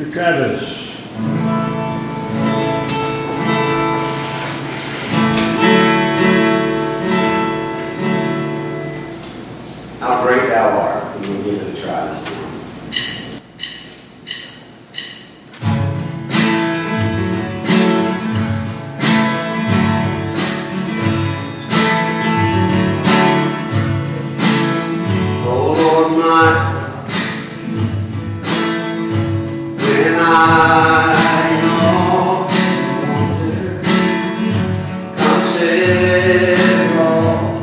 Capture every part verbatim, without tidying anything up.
Mister Travis. How great thou art. And we'll give it a try this morning. Oh Lord, my when I wonder, consider all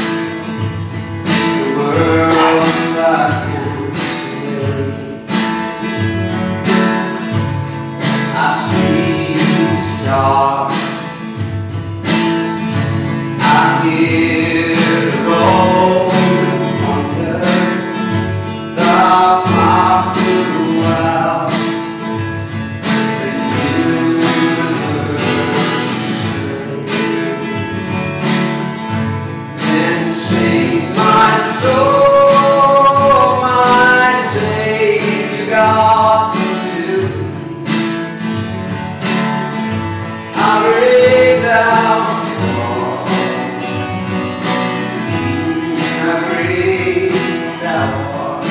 the world I can see. I see the stars, I hear the rolling thunder of my farewell. My soul, my Savior God, to how great thou art, how great thou art,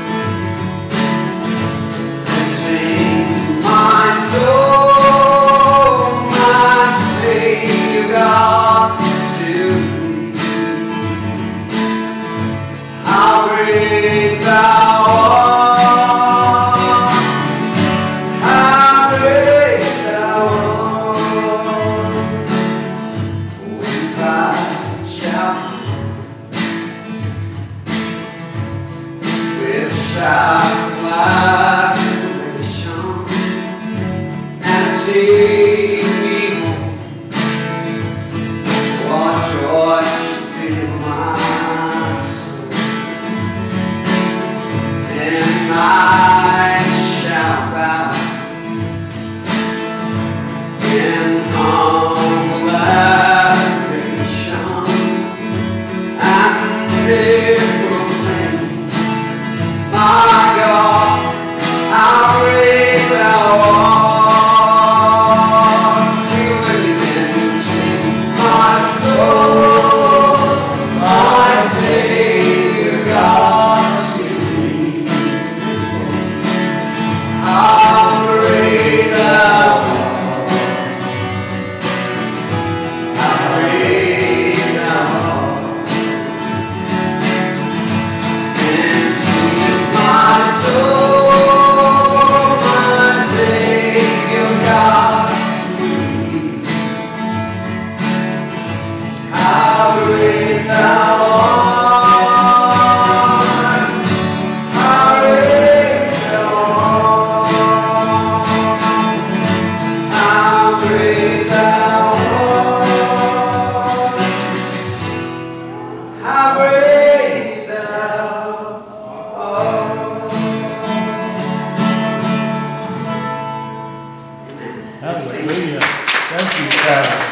and sings my soul, my Savior God, to how great thou art, how great thou art. When I shout with shout of acclamation and take me home, what joy fill my soul. And I shall bow in humble adoration and there proclaim, my God, how great thou art. Sing it with me then, sing, my soul, my Savior God, to thee. How great thou art, how great thou art, and sings my soul, my Savior God, to thee. How great thou art, how great thou art. How great thou art, how great thou art. Hallelujah. Thank you, Travis.